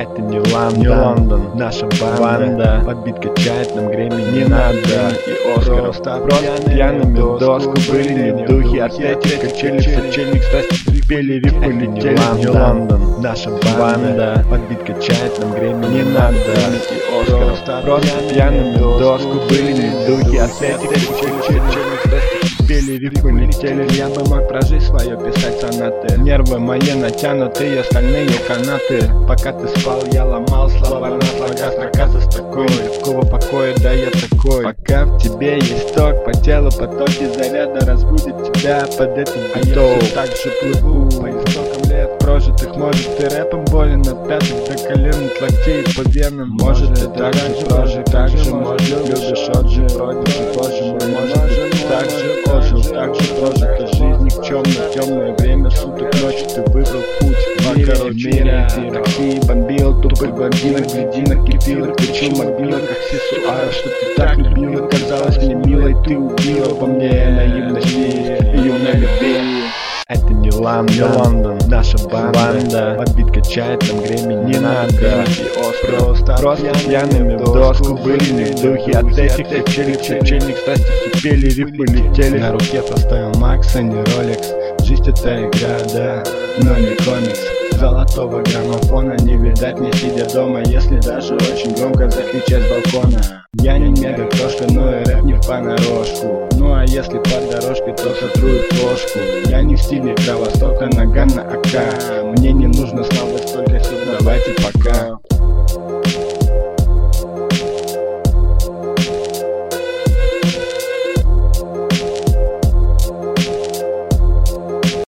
Это не Лондон, наша банда. Подбит качает, нам Грэмми не надо. И Оскаров просто пьяными в доску. Были не в духе от этих качелей. Сочельник страсти пели, рифы летели. Не Лондон, наша банда. Подбит качает, нам Грэмми не надо. И Оскаров просто пьяными в доску. Были не в духе от этих качелей. Сочельник страсти пели, рифы летели. Я бы мог прожить свое, писать сонаты. Нервы мои натянутые, стальные канаты. Пока ты спал, я ломал слова на слогах. Строка за строкой, легкого покоя, да я такой. Пока в тебе есть ток, по телу потоки заряда разбудит тебя под этим битом. А я все так же плыву по истокам лет прожитых. Может ты рэпом болен от пяток до колен, от локтей по венам. Может ты так же прожил, так же может любишь отжиг, вроде же тоже мой. Может ты так же ожил, так же прожита жизнь никчемная. Темное время суток, ночи ты выбрал путь. В мире такси бомбил, тупых блондинок, блединок, кипилок, кричил мобилок, как сексуал, что ты так любила. Казалось мне милой, ты убила во мне наивность и юная любовь. Это не Лондон, наша банда. Подбит качает, нам Грэмми не надо. И просто пьяными в доску. Были не в духе от этих качелей. Сочельник страсти пели, рифы летели. На руке поставил Макс, а не Ролекс. Жизнь это игра, да, но не комикс. Золотого граммофона не видать мне сидя дома. Если даже очень громко закричать с балкона. Я не мега крошка, но и рэп не в понарошку. Ну а если под дорожкой, то сотру и флошку. Я не в стиле Кровостока, нога на АК. Мне не нужно славы, столько сюда, давайте пока.